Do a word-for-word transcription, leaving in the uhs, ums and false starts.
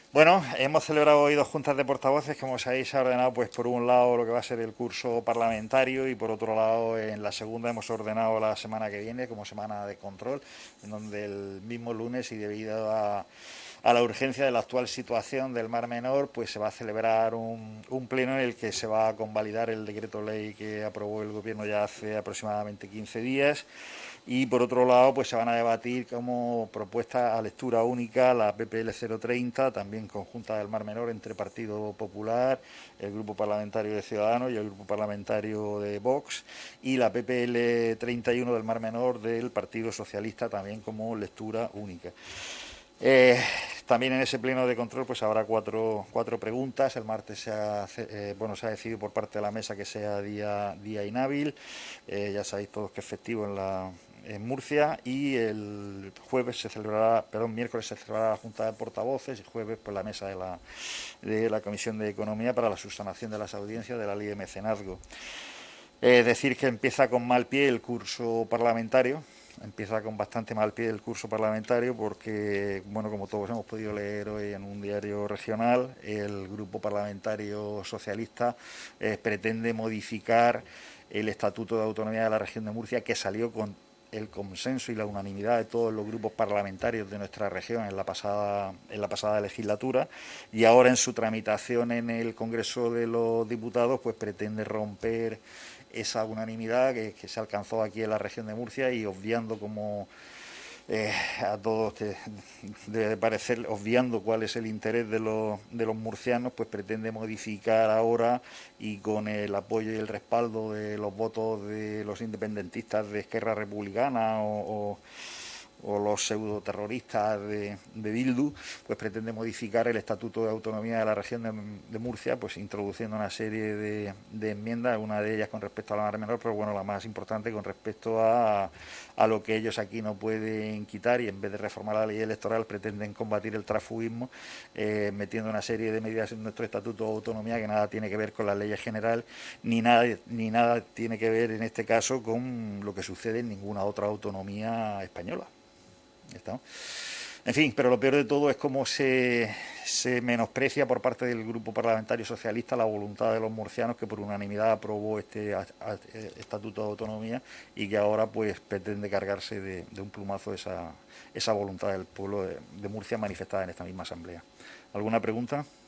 Bueno, hemos celebrado hoy dos juntas de portavoces, como sabéis, se ha ordenado, pues por un lado lo que va a ser el curso parlamentario y por otro lado en la segunda hemos ordenado la semana que viene como semana de control, en donde el mismo lunes y debido a, a la urgencia de la actual situación del Mar Menor, pues se va a celebrar un, un pleno en el que se va a convalidar el decreto ley que aprobó el gobierno ya hace aproximadamente quince días. Y por otro lado, pues se van a debatir como propuesta a lectura única la P P L cero treinta, también conjunta del Mar Menor entre Partido Popular, el Grupo Parlamentario de Ciudadanos y el Grupo Parlamentario de Vox, y la P P L treinta y uno del Mar Menor del Partido Socialista, también como lectura única. Eh, también en ese pleno de control pues habrá cuatro, cuatro preguntas. El martes se ha, eh, bueno, se ha decidido por parte de la mesa que sea día, día inhábil. Eh, ya sabéis todos que es festivo en, la, en Murcia. Y el jueves se celebrará, perdón, miércoles se celebrará la Junta de Portavoces y jueves pues la mesa de la, de la Comisión de Economía para la subsanación de las audiencias de la Ley de Mecenazgo. Eh, decir que empieza con mal pie el curso parlamentario, empieza con bastante mal pie el curso parlamentario porque, bueno, como todos hemos podido leer hoy en un diario regional, el grupo parlamentario socialista eh, pretende modificar el Estatuto de Autonomía de la Región de Murcia, que salió con el consenso y la unanimidad de todos los grupos parlamentarios de nuestra región en la pasada en la pasada legislatura, y ahora en su tramitación en el Congreso de los Diputados pues pretende romper esa unanimidad que, que se alcanzó aquí en la región de Murcia, y obviando como eh, a todos te debe parecer, obviando cuál es el interés de los, de los murcianos, pues pretende modificar ahora, y con el apoyo y el respaldo de los votos de los independentistas de Esquerra Republicana o, o o los pseudoterroristas de, de Bildu, pues pretende modificar el Estatuto de Autonomía de la Región de, de Murcia, pues introduciendo una serie de, de enmiendas, una de ellas con respecto a la Mar Menor, pero bueno, la más importante con respecto a, a lo que ellos aquí no pueden quitar, y en vez de reformar la ley electoral pretenden combatir el transfugismo, eh, metiendo una serie de medidas en nuestro Estatuto de Autonomía que nada tiene que ver con las leyes generales, ni nada, ni nada tiene que ver en este caso con lo que sucede en ninguna otra autonomía española. ¿Está? En fin, pero lo peor de todo es cómo se, se menosprecia por parte del Grupo Parlamentario Socialista la voluntad de los murcianos, que por unanimidad aprobó este a, a, Estatuto de Autonomía, y que ahora pues pretende cargarse de, de un plumazo esa, esa voluntad del pueblo de, de Murcia manifestada en esta misma asamblea. ¿Alguna pregunta?